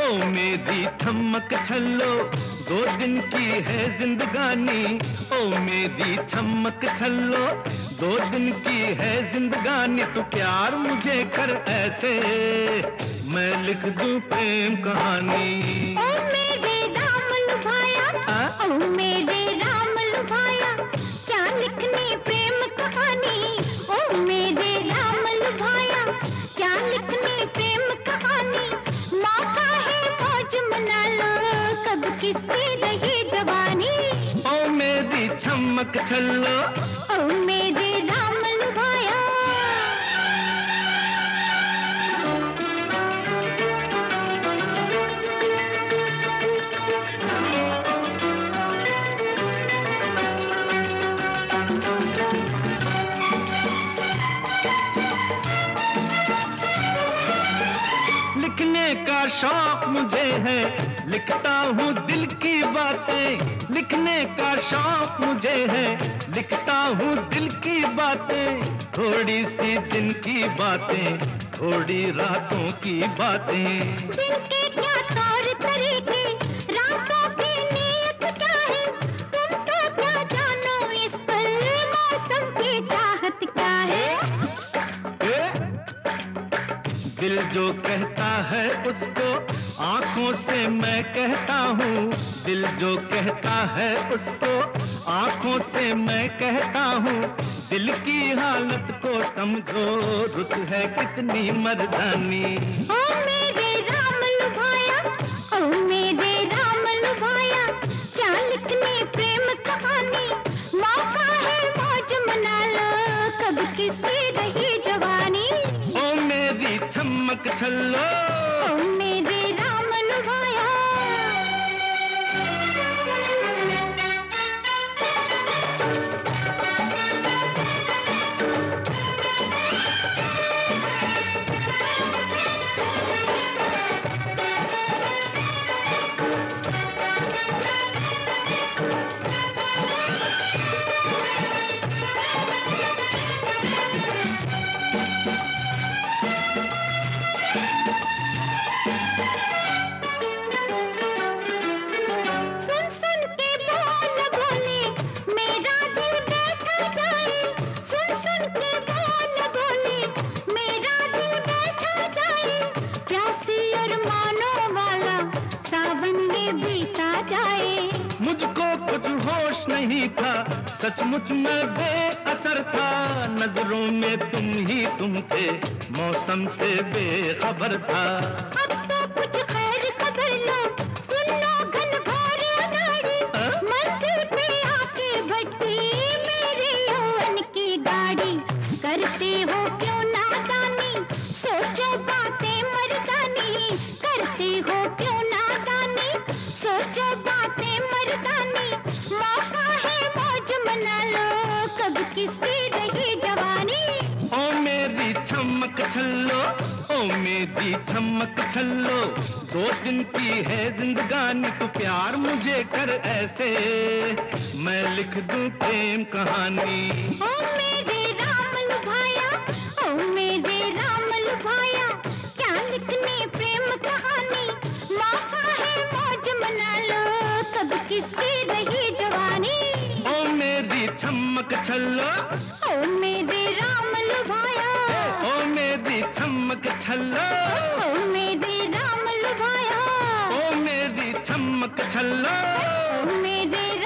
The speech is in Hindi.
ओ मेरी चमक छल्लो, 2 दिन की है जिंदगानी। ओ मेरी चमक छल्लो, 2 दिन की है जिंदगानी। तू प्यार मुझे कर ऐसे, मैं लिख दूं प्रेम कहानी। ओ मेरे राम लुभाया, ओ मेरे राम लुभाया, क्या लिखनी प्रेम कहानी। ओ मेरे राम लुभाया, क्या लिखनी प्रेम कहानी। मौका है मौज मना लो, कब किसकी रही जवानी। ओ मेरी चमक छल्लो, ओ मेरे राम लुभाया। लिखने का शौक मुझे है, लिखता हूँ दिल की बातें। लिखने का शौक मुझे है, लिखता हूँ दिल की बातें। थोड़ी सी दिन की बातें, थोड़ी रातों की बातें। दिन के क्या तौर तरीके, रातों की नीयत क्या है। तुम तो क्या जानो इस पर, मौसम की चाहत क्या है। दिल जो कहता है उसको आंखों से मैं कहता हूँ। दिल जो कहता है उसको आंखों से मैं कहता हूँ। दिल की हालत को समझो, रुत है कितनी मर्दानी। ओ मेरे राम लुभाया, ओ मेरे राम लुभाया, क्या लिखनी प्रेम कहानी। मौका है मौज मना लो, कब किसकी रही जवानी। ओ मेरी चमक छल्लो, ओ मेरे राम लुभाया। सुन सुन के बोल बोले, मेरा दिल बैठा जाए। सुन सुन के बोल बोले, मेरा दिल बैठा जाए। प्यासी अरमानों वाला सावन ये बीता जाए। मुझको कुछ होश नहीं था, सचमुच में बेअसर था। नजरों में तुम थे, मौसम से बेखबर था। अब तो कुछ खैर खबर लो, सुन लो घनघोर अनाड़ी। मंजिल पे आके भटकी मेरे यौवन की गाड़ी। करते हो क्यों नादानी, सोचो बातें मर्दानी। करते हो क्यों नादानी, सोचो बातें मर्दानी। मौका है मौज मना लो, कब किसकी रही जवानी। ओ मेरी चमक छल्लो, ओ मेरी चमक छल्लो, 2 दिन की है जिंदगानी। तू प्यार मुझे कर ऐसे, मैं लिख दूं प्रेम कहानी। ओ मेरे राम लुभाया, ओ मेरे राम लुभाया, क्या लिखनी प्रेम कहानी। मौका है मौज मना लो, कब किसकी रही जवानी। ओ मेरी चमक छल्लो, ओ मेरे राम लुभाया, ओ मेरी चमक छल्लो, ओ मेरे राम लुभाया, ओ मेरी चमक छल्लो। ओ मेरे